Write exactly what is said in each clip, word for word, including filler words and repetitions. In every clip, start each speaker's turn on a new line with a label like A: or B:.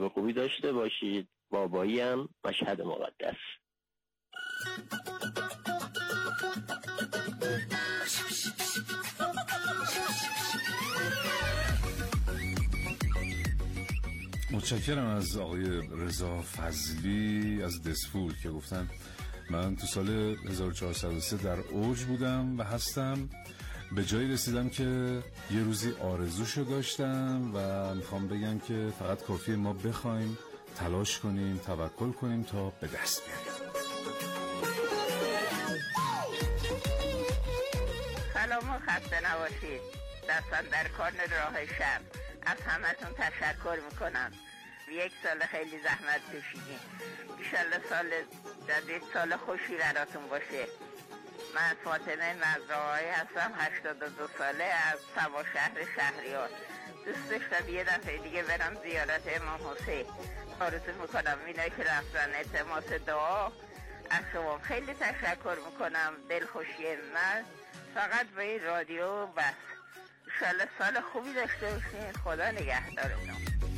A: به خوبی داشته باشید. بابایی هم مشهد مقدس.
B: متشکرم از آقای رضا فضلی از دسفول که گفتن من تو سال هزار و چهارصد و سه در اوج بودم و هستم. به جایی رسیدم که یه روزی آرزوشو داشتم و میخوام بگم که فقط کافیه ما بخوایم، تلاش کنیم، توکل کنیم تا به دست بیاریم.
C: سلام و خسته نباشید. دستان در کار راه شب. از همتون تشکر میکنم. یک سال خیلی زحمت کشیدین. انشالله سال جدید سال خوشی براتون باشه. من فاطمه مزرعی هستم، هشتاد و دو ساله، از سوا شهر شهریار. دوست داشتم یه دفعه دیگه برم زیارت امام حسین. آرزو میکنم اینایی که رفتن التماس دعا از شما. خیلی تشکر میکنم. دلخوشی من فقط به این رادیو بس. انشالله سال خوبی داشته باشین. خدا نگهدارتون.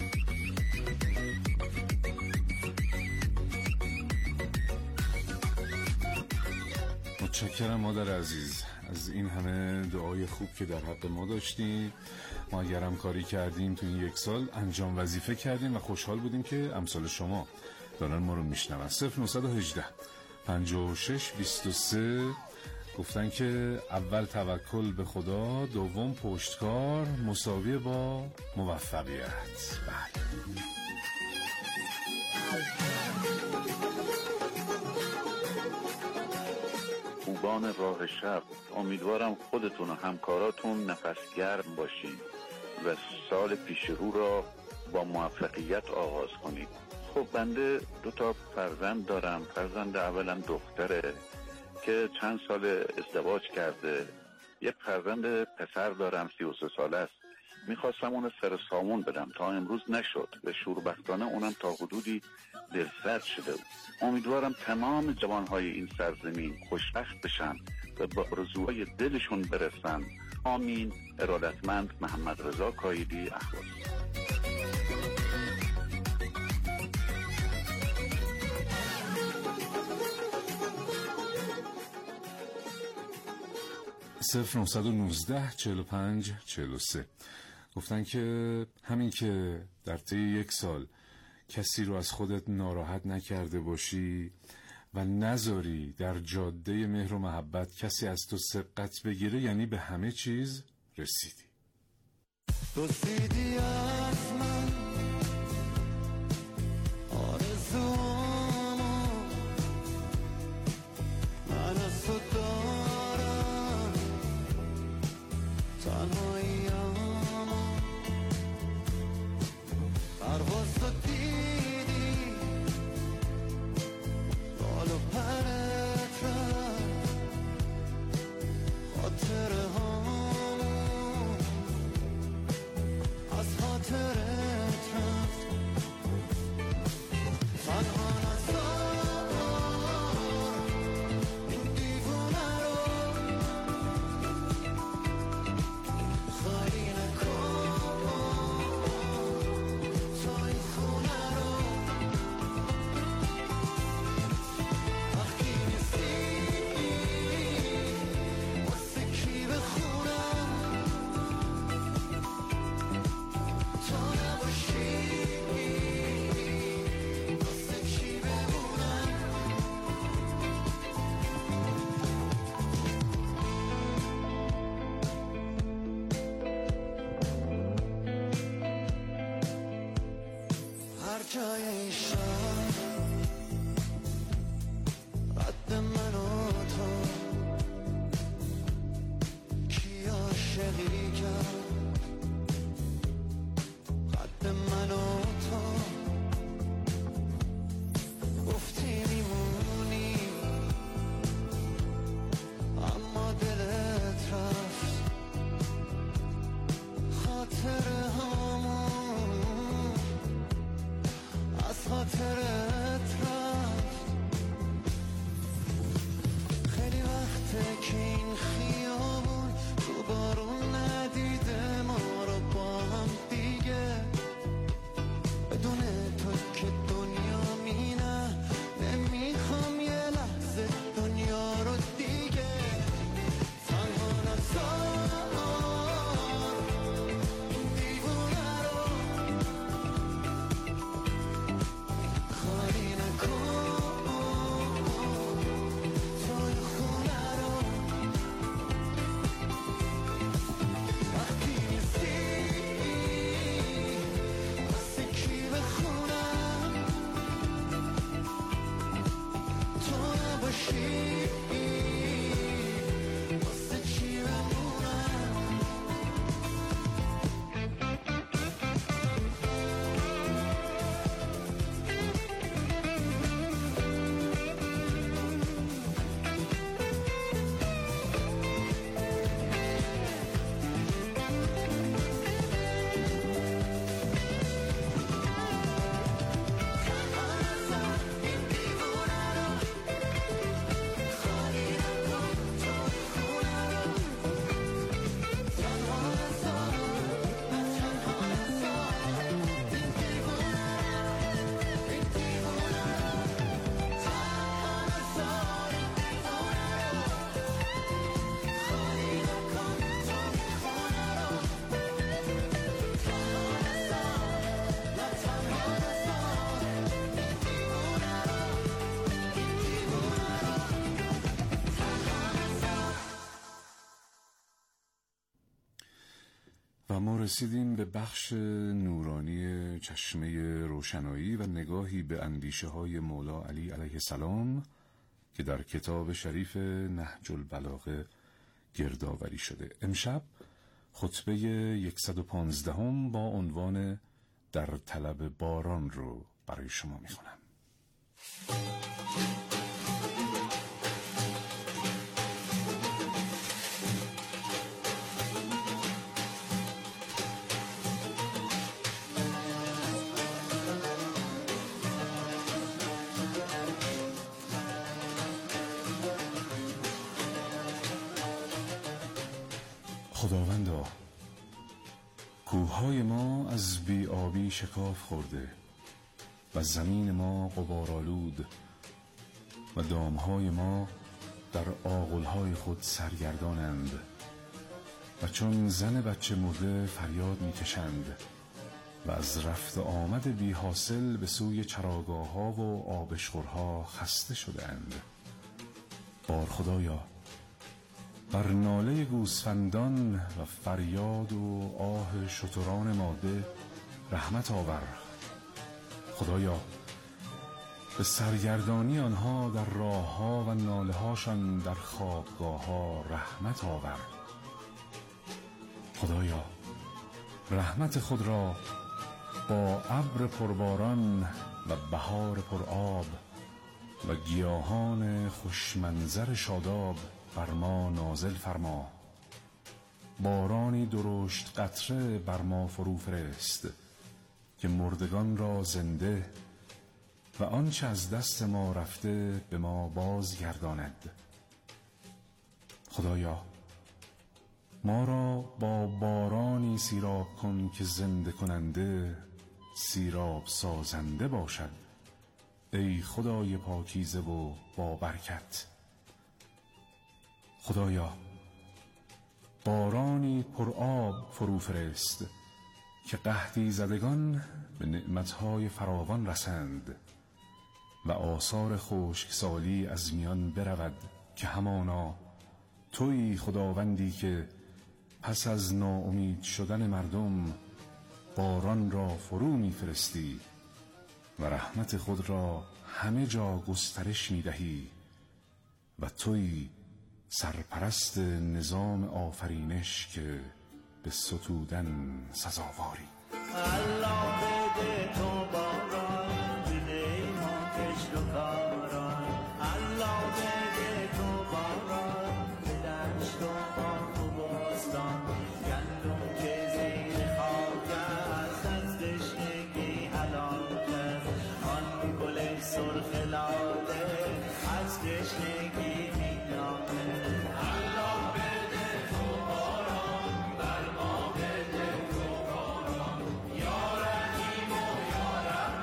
B: متشکرم مادر عزیز از این همه دعای خوب که در حق ما داشتیم. ما اگرم کاری کردیم تو این یک سال انجام وظیفه کردیم و خوشحال بودیم که امثال شما دارن ما رو میشنون. صفر نهصد و هجده پنجاه و شش بیست و سه گفتن که اول توکل به خدا، دوم پشتکار مساوی با موفقیت. بله.
D: خوبان راه شب، امیدوارم خودتون و همکاراتون نفس گرم باشید و سال پیش رو را با موفقیت آغاز کنید. خب بنده دو تا فرزند دارم. فرزند اولم دختره که چند سال ازدواج کرده. یک فرزند پسر دارم سی و سه ساله است. میخواستم اون سر سامون بدم، تا امروز نشد و شوربختانه اونم تا حدودی دلسرد شده بود. امیدوارم تمام جوانهای این سرزمین خوشبخت بشن و به آرزوهای دلشون برسن. آمین. ارادتمند محمد رضا کایدی، اهواز.
B: صفر نهصد و نوزده چهل و پنج چهل و سه گفتن که همین که در طی یک سال کسی رو از خودت ناراحت نکرده باشی و نذاری در جاده مهر و محبت کسی از تو سبقت بگیره، یعنی به همه چیز رسیدی.
E: رسیدی از من آرزوامو، من از تو دارم تنهاییامو، پرواز تو دیدی بال و پرت رفت، خاطره هامو از خاطرت رفت، تنها نذار این دیوونه رو، خالی نکن تا این خونه رو، وقتی نیستی واسه کی بخونم، تا نباشی واسه کی بمونم. هر جای این شهر قد من و تو، کی عاشقی کرد قد من و تو، گفتی میمونی اما دلت رفت، خاطره هامون از خاطرت رفت. خیلی وقته که این خیابون تو بارون ندیده ما رو با هم دیگه، بدون
B: ما رسیدیم به بخش نورانی چشمه روشنایی و نگاهی به اندیشه های مولا علی علیه السلام که در کتاب شریف نهج البلاغه گردآوری شده. امشب خطبه صد و پانزده هم با عنوان در طلب باران رو برای شما میخونم. خداوندا، کوههای ما از بی آبی شکاف خورده و زمین ما غبارآلود و دامهای ما در آغلهای خود سرگردانند و چون زن بچه مرده فریاد میکشند و از رفت آمد بی حاصل به سوی چراگاه ها و آبشخورها خسته شدند. بار خدایا، بر ناله گوسفندان و فریاد و آه شتران ماده رحمت آور. خدایا، به سرگردانی آنها در راه ها و ناله هاشان در خوابگاه ها رحمت آور. خدایا، رحمت خود را با ابر پرباران و بهار پرآب و گیاهان خوشمنظر شاداب بر ما نازل فرما. بارانی درشت قطره بر ما فرو فرست که مردگان را زنده و آنچه از دست ما رفته به ما بازگرداند. خدایا، ما را با بارانی سیراب کن که زنده کننده سیراب سازنده باشد. ای خدای پاکیزه و با برکت. خدایا، بارانی پر آب فرو فرست که قحطی زدگان به نعمتهای فراوان رسند و آثار خشکسالی از میان برود که همانا تویی خداوندی که پس از ناامید شدن مردم باران را فرو میفرستی و رحمت خود را همه جا گسترش میدهی و تویی سرپرست نظام آفرینش که به ستودن سزاواری.
E: الله بده تو باران، دل ما کشت و کاران. الله بده تو باران، دلش تو باغ و بستان. گندم که زیر خاک است از تشنگی هلاک است. آن گل سرخ لاله از تشنگی می‌نالد.
B: یا رحیم و یا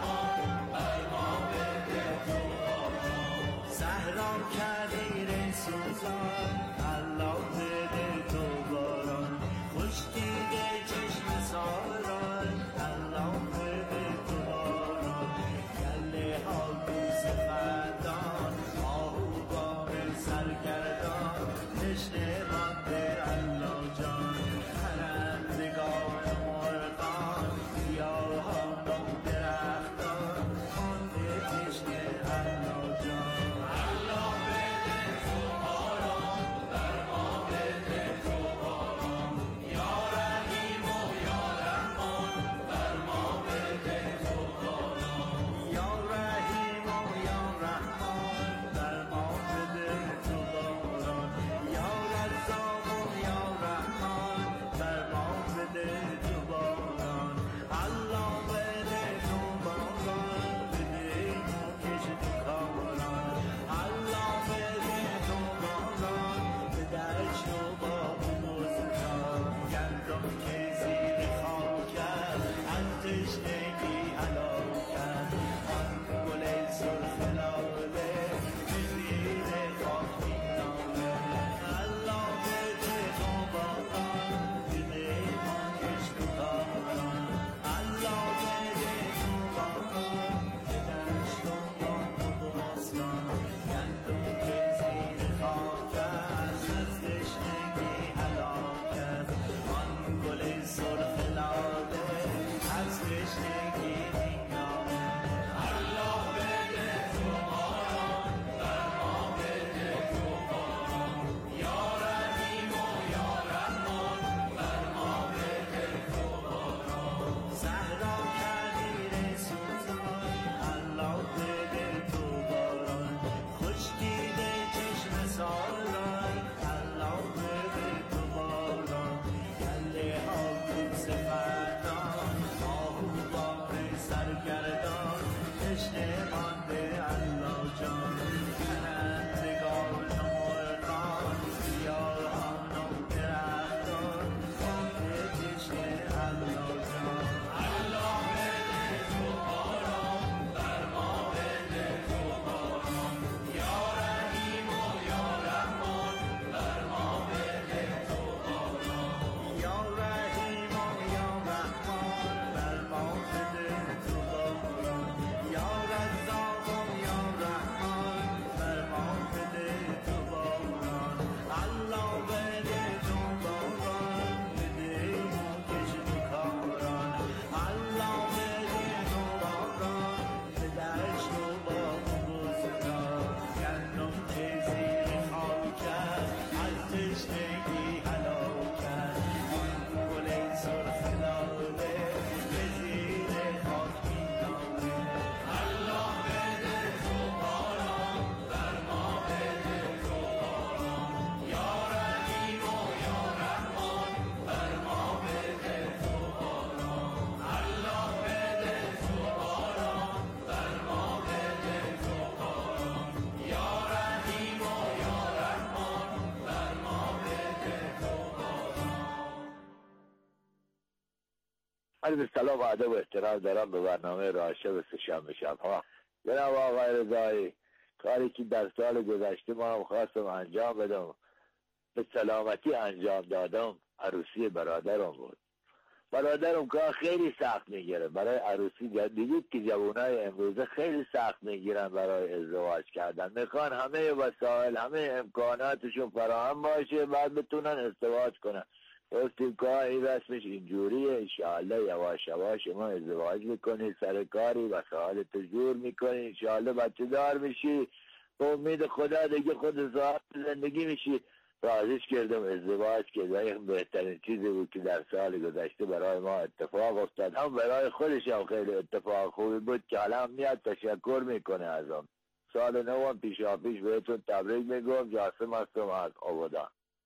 F: عرض سلام و ادب و احترام دارم به برنامه راه شب سه‌شنبه شب‌ها. جناب آقای رضایی، کاری که در سال گذشته ما هم خواستم انجام بدم به سلامتی انجام دادم، عروسی برادرم بود. برادرم کار خیلی سخت میگیره برای عروسی. دیدید که جوانای امروزه خیلی سخت میگیرن برای ازدواج کردن، میخوان همه وسایل همه امکاناتشون فراهم باشه بعد بتونن ازدواج کنن. گفتیم کار این رسمش اینجوریه، انشاءالله یواش یواش شما ازدواج میکنی، سر کاری وسایل تجور میکنی، انشاءالله بچه دار میشی، به امید خدا دیگه خود صاحب زندگی میشی. رازش کردم ازدواج که این بهترین چیزی بود که در سال گذشته برای ما اتفاق افتاد. هم برای خودش هم خیلی اتفاق خوبی بود که حالا میاد تشکر میکنه ازم. سال نوم پیشا پیش بهتون تبریک میگم. جاسم هستم از آبادان.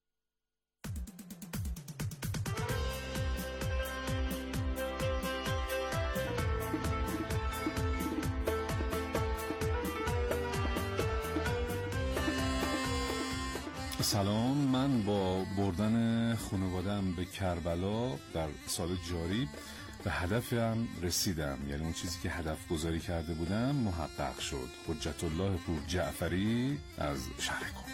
B: سلام، من با بردن خانواده‌ام به کربلا در سال جاری به هدفم رسیدم. یعنی اون چیزی که هدف گذاری کرده بودم محقق شد. حجت الله پور جعفری از شهر قم.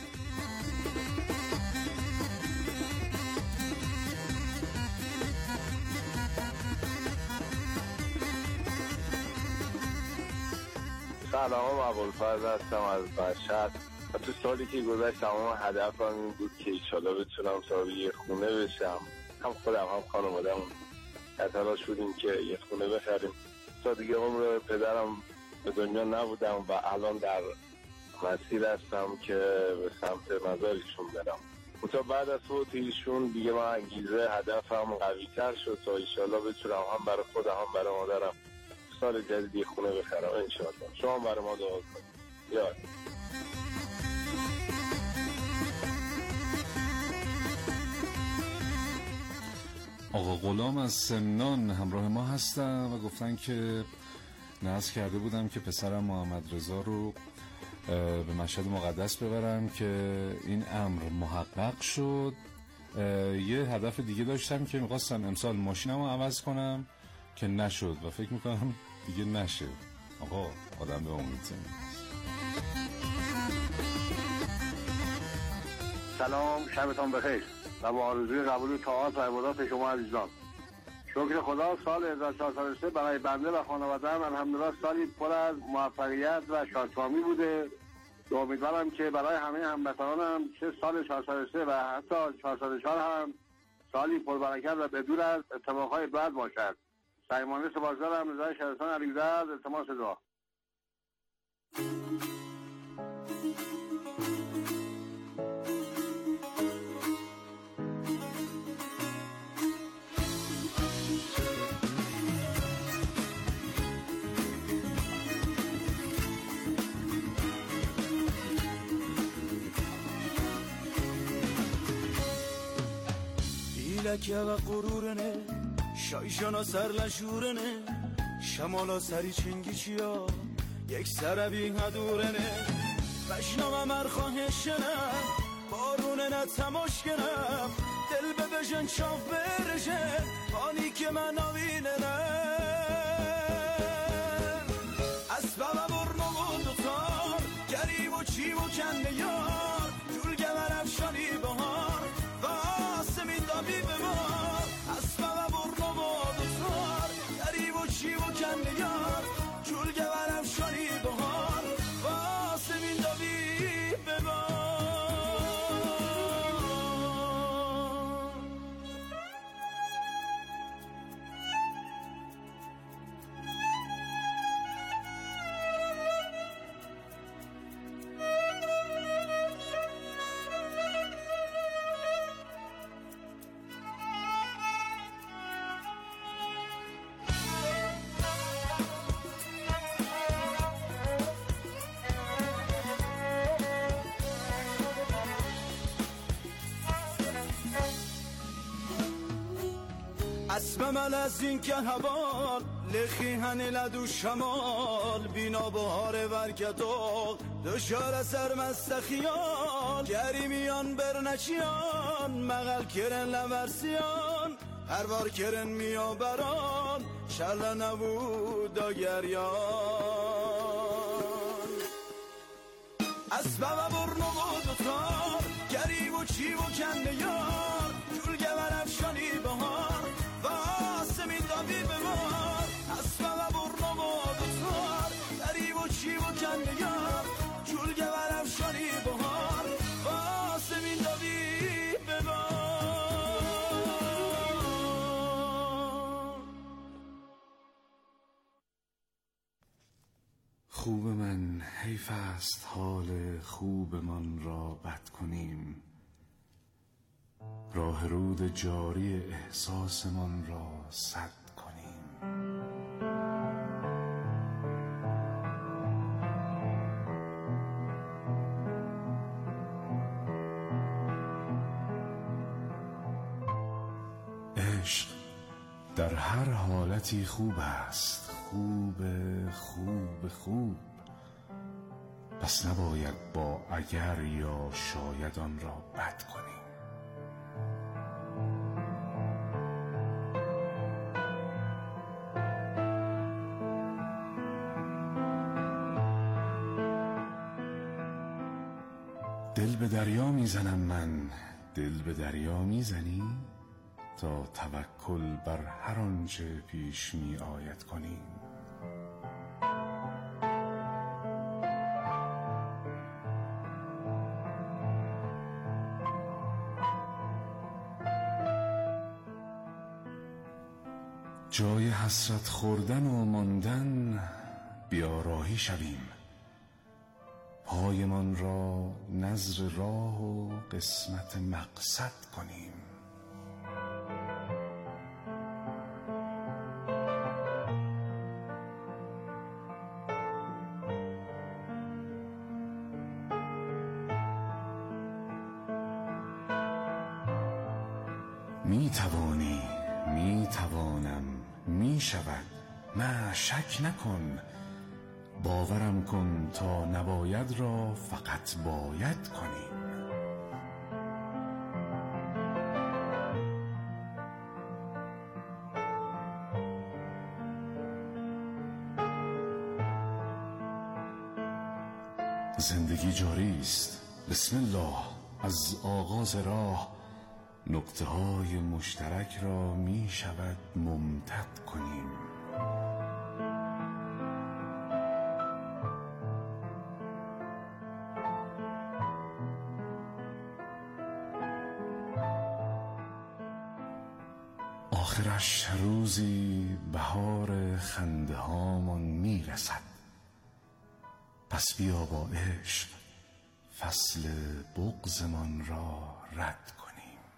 G: سلام، ابوالفضل هستم از مشهد. تو سالی که گذشت تمام هدفم این بود که ایشالا بتونم صاحب یه خونه بشم. هم خودم هم خانوادم تلاش بودیم که یه خونه بخریم. تا دیگه عمر پدرم به دنیا نبودم و الان در مسیر هستم که به سمت مزارشون برم. تا بعد از فوت ایشون دیگه من انگیزه هدفم قوی تر شد تا ایشالا بتونم هم برای خودم هم برای مادرم سال جدید یه خونه بخرم انشاءالله. شما برای ما دعا کنید. یاد
B: آقا غلام از سمنان همراه ما هستن و گفتن که ناز کرده بودم که پسرم محمد رضا رو به مشهد مقدس ببرم که این امر محقق شد. یه هدف دیگه داشتم که میخواستم امسال ماشینم رو عوض کنم که نشد و فکر میکنم دیگه نشه. آقا آدم به امید زنده.
H: سلام، شبتان بخیر و با آرزوی قبول طاعات و عبادات شما عزیزان. شکر خدا سال هزار و چهارصد و سه برای بنده و خانواده‌ام الحمدلله سالی پر از موفقیت و شادکامی بوده. امیدوارم که برای همه هموطنانم چه سال چهارصد و سه و حتی چهارصد و چهار هم سالی پربرکت و بدور از اتفاقهای بد باشد. صمیمانه سپاسگزارم. رضای شهرستان علیزاده، التماس دعا.
E: لکه و غرورنه شایشانا سرلشورنه شمالا سری چنگی چیا یک سربی هدورنه بشنام مرخواهشنم بارونه نتماشکنم دل به بجن چاف برشه آنی که من آویننه اسبم برنو و دوتار گریب و چی و کنده یار جولگه من افشانی بهار واسه میدامی به ما اسبم برنو و دوتار گریب و چی و کنده یار جولگه من افشانی بهار واسه میدامی به ما. اسمم از این که هوال لخی هنی لدو شمال بینا بهار ورکتو دشار سر مستخیان گریمیان برنچیان مغل کرن لورسیان هر بار کرن میا بران شرل نبود گریان اسباب برنو و دوتار گریب و چی و کنده یار جلگه برفشانی بهار و آسمی دابی بمار اسباب برنو و دوتار گریب و چی و کنده یار جلگه برفشانی بهار و آسمی دابی بمار
B: خوب من حیف است حال خوبمان را بد کنیم راه رود جاری احساسمان را سد کنیم عشق در هر حالتی خوب است خوب خوب خوب پس نباید با اگر یا شاید آن را بد کنیم دل به دریا میزنم من دل به دریا میزنی تا توکل بر هر آنچه پیش می آید کنیم جای حسرت خوردن و ماندن بیا راهی شویم پایمان را نذر راه و قسمت مقصد کنیم می توانی می توانم می شود نه شک نکن باورم کن تا نباید را فقط باید کنیم زندگی جاری است بسم الله از آغاز راه نقطه های مشترک را می شود ممتد کنیم آخرش روزی بهار خنده هامان می رسد پس بیا با عشق فصل بغضمان را رد کنیم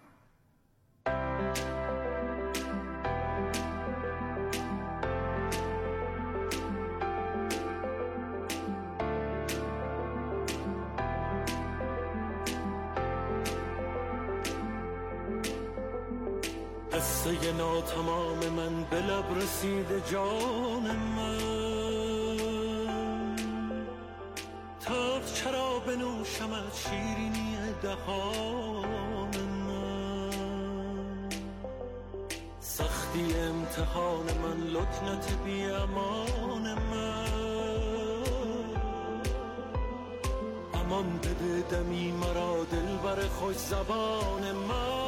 I: قصه ناتمام من به لب رسیده جان من تلخ چرا بنوشم از شیرینی دهان من سختی امتحان من لکنت بی امان من امان بده دمی مرا دلبر خوش زبان من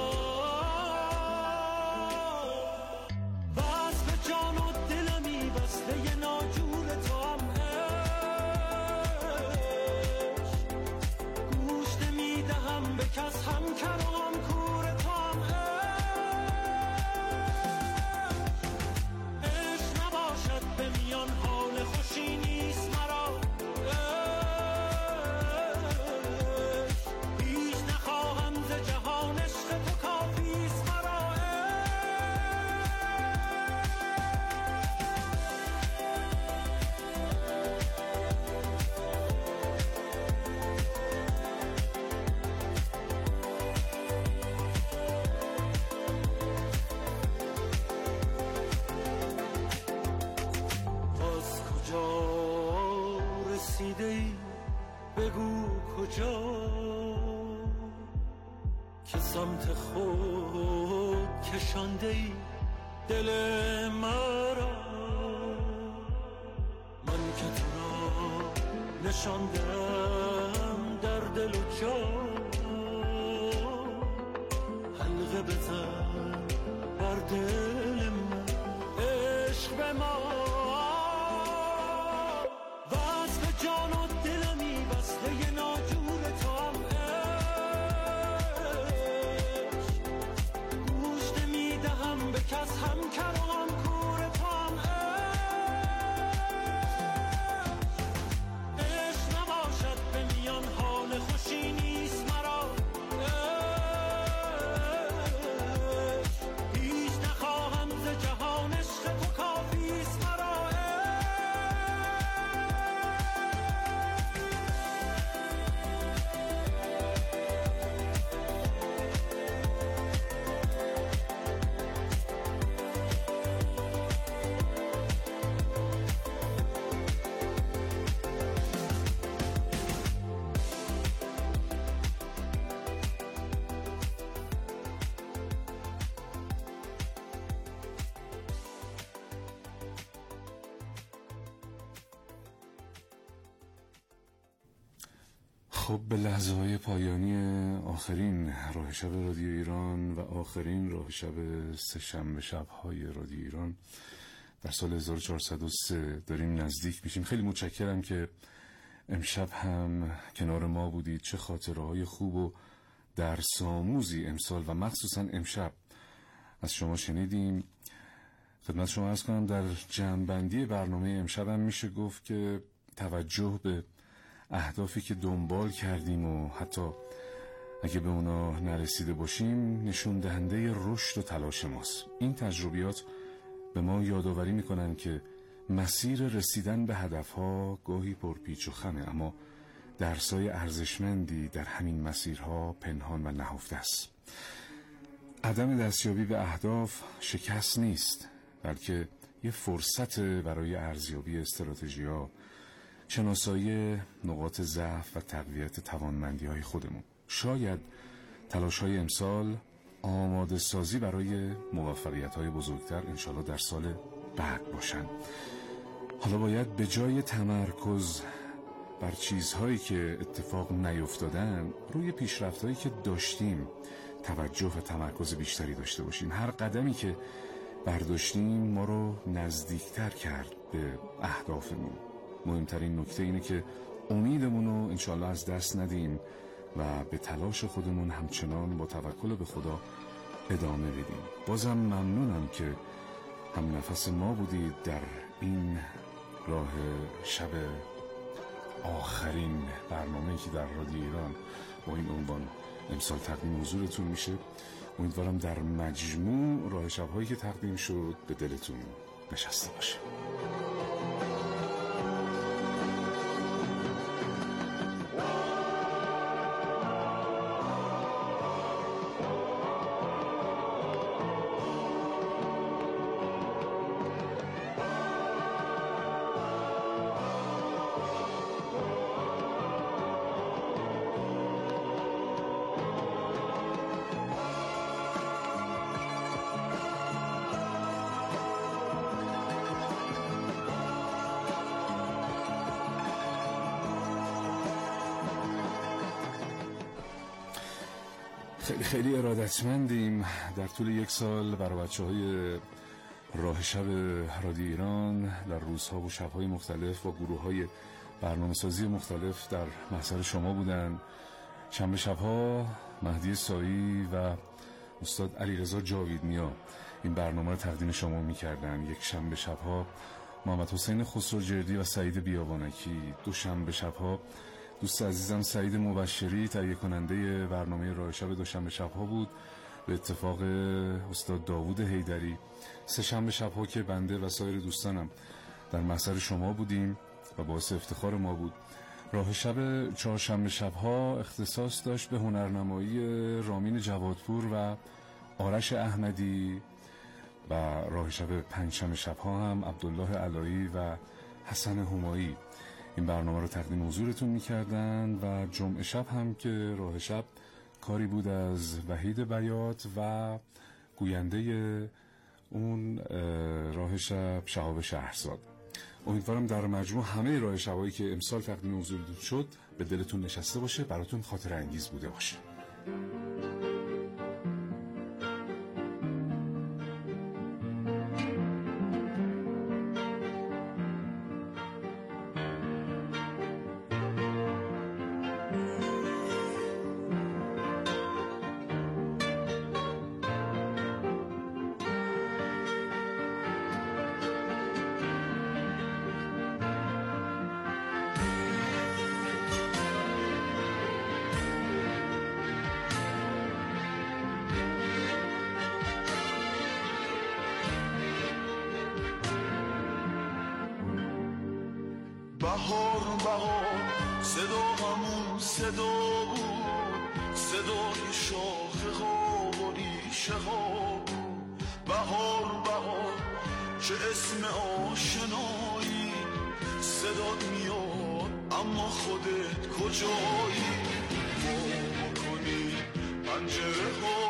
I: که سمت خود کشانده ای دل مرا. من که تو را نشاندم در دل و جان، حلقه بزن بر دل من عشق به ما. وصل جان و دلمی وصله ناجور تو هم عشق، گوش نمیدهم به کس هم کر و هم کور تو هم عشق. عشق نباشد به میان حال خوشی نیست مرا، هیچ نخواهم ز جهان عشق تو کافیست مرا.
B: خب به لحظه‌های پایانی آخرین راه شب رادیو ایران و آخرین راه شب سه شنبه شب‌های رادیو ایران در سال هزار و چهارصد و سه داریم نزدیک میشیم. خیلی متشکرم که امشب هم کنار ما بودید. چه خاطره‌های خوب و درس‌آموزی امسال و مخصوصا امشب از شما شنیدیم. خدمت شما عرض کنم در جمع‌بندی برنامه امشب هم میشه گفت که توجه به اهدافی که دنبال کردیم و حتی اگه به اونا نرسیده باشیم نشون دهنده رشد و تلاش ماست. این تجربیات به ما یادآوری میکنن که مسیر رسیدن به هدفها گاهی پرپیچ و خمه، اما درسای ارزشمندی در همین مسیرها پنهان و نهفته است. عدم دستیابی به اهداف شکست نیست، بلکه یه فرصت برای ارزیابی استراتژی‌ها، شناسایی نقاط ضعف و تقویت توانمندی‌های خودمون. شاید تلاش‌های امسال آماده سازی برای موفقیت‌های بزرگتر انشالله در سال بعد باشن. حالا باید به جای تمرکز بر چیزهایی که اتفاق نیفتادن روی پیشرفت‌هایی که داشتیم توجه و تمرکز بیشتری داشته باشیم. هر قدمی که برداشتیم ما رو نزدیکتر کرد به اهدافمون. مهمترین نکته اینه که امیدمون رو انشالله از دست ندیم و به تلاش خودمون همچنان با توکل به خدا ادامه بدیم. بازم ممنونم که هم نفس ما بودید در این راه شب آخرین برنامه‌ای که در رادیو ایران با این عنوان امسال تقدیم حضورتون میشه. امیدوارم در مجموع راه شب‌هایی که تقدیم شد به دلتون نشسته باشه. خیلی خیلی ارادتمندیم. در طول یک سال برای بچه‌های راه شب رادیو ایران در روزها و شب‌های مختلف با گروه‌های برنامه‌سازی مختلف در محضر شما بودن. شنبه شب‌ها مهدی سایی و استاد علیرضا جاویدنیا این برنامه رو تقدیم شما می‌کردن. یک شنبه شب‌ها محمد حسین خسروجردی و سعید بیابانکی. دو شنبه شب‌ها دوست عزیزم سعید مبشری تهیه کننده برنامه راه شب دوشنبه شب‌ها بود به اتفاق استاد داوود حیدری. سه شنبه شب‌ها که بنده و سایر دوستانم در محضر شما بودیم و باعث افتخار ما بود. راه شب چهارشنبه شب‌ها اختصاص داشت به هنرنمایی رامین جوادپور و آرش احمدی و راه شب پنجشنبه شب‌ها هم عبدالله علایی و حسن همایی این برنامه رو تقدیم حضورتون می‌کردن و جمعه شب هم که راه شب کاری بود از وحید بیات و گوینده اون راه شب شهاب شهرزاد. امیدوارم در مجموع همه راه شبایی که امسال تقدیم حضور شد به دلتون نشسته باشه، براتون خاطر انگیز بوده باشه.
E: بهار بهار صدا همون صدا بود، صدای شاخه ها و ریشه ها. بهار بهار چه اسم آشنایی، صدات میاد اما خودت کجایی؟ وا کنی پنجره ها